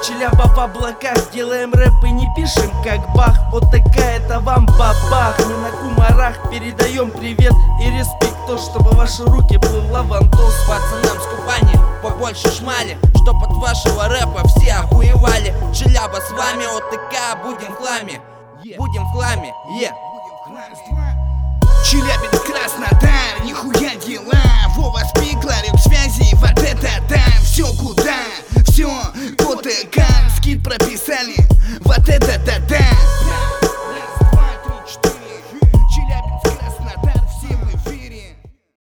Челяба в облаках, делаем рэп и не пишем как Бах. Вот такая-то вам бабах. Мы на кумарах передаем привет и респект, то, чтобы в ваши руки был лавандос. Пацанам с Кубани побольше шмали, чтоб от вашего рэпа все охуевали. Челяба с вами, ОТК, будем в хламе. Будем в хламе, Челябинск, Краснодар, нихуя дела. Вова Спикларев, связь